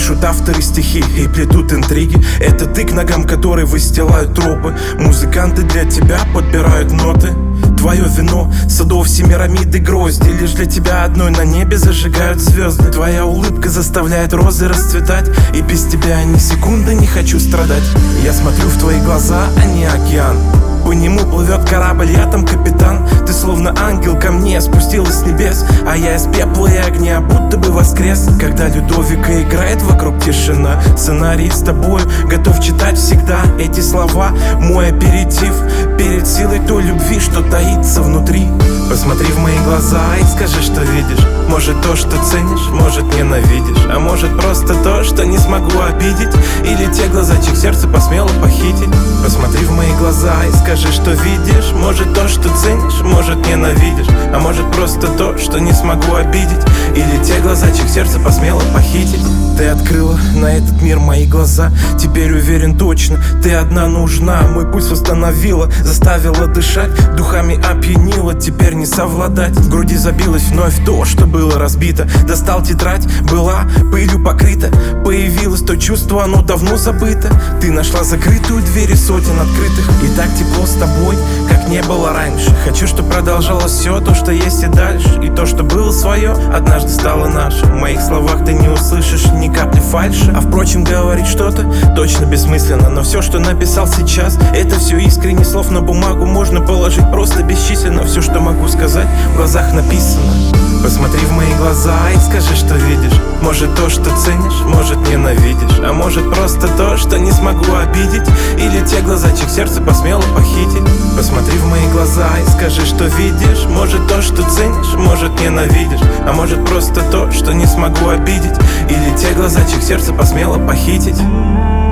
Пишут авторы стихи и плетут интриги. Это ты, к ногам которой выстилают тропы. Музыканты для тебя подбирают ноты. Твое вино, садов семирамиды грозди. Лишь для тебя одной на небе зажигают звезды. Твоя улыбка заставляет розы расцветать, и без тебя ни секунды не хочу страдать. Я смотрю в твои глаза, а не океан. По нему плывет корабль, я там капитан. Ты словно ангел ко мне спустилась с небес, а я из пепла и огня будто бы воскрес. Когда Людовика играет, вокруг тишина. Сценарий с тобой готов читать всегда. Эти слова мой аперитив перед силой той любви, что таится внутри. Посмотри в мои глаза и скажи, что видишь. Может то, что ценишь, может ненавидишь, а может просто то, что не смогу обидеть. Или те глаза, чьих сердце посмело похитить. Посмотри в мои глаза и скажи, что видишь. Может то, что ценишь, может ненавидишь, а может просто то, что не смогу обидеть. Или те глаза, чьих сердце посмело похитить. Ты открыла на этот мир мои глаза. Теперь уверен точно, ты одна нужна. Мой пульс восстановила, заставила дышать, духами опьянила, теперь не совладать. В груди забилось вновь то, что было разбито. Достал тетрадь, была пылью покрыта. Появилось то чувство, оно давно забыто. Ты нашла закрытую дверь из сотен открытых. И так тепло с тобой, как не было раньше. Хочу, чтобы продолжалось все то, что есть и дальше. И то, что было свое, однажды стало нашим. В моих словах ты не услышишь ни капли фальши. А впрочем, говорить что-то точно бессмысленно. Но все, что написал сейчас, это все искренне. Слов на бумагу можно положить просто бесчисленно. Все, что могу сказать, в глазах написано. Посмотри в мои глаза и скажи, что видишь. Может то, что ценишь, может ненавидишь, а может просто то, что не смогу обидеть. Или те глаза, чьих сердце посмело похитить. Посмотри в мои глаза и скажи, что видишь. Может то, что ценишь, может ненавидишь, а может просто то, что не смогу обидеть. Или те глаза, чьих сердце посмело похитить.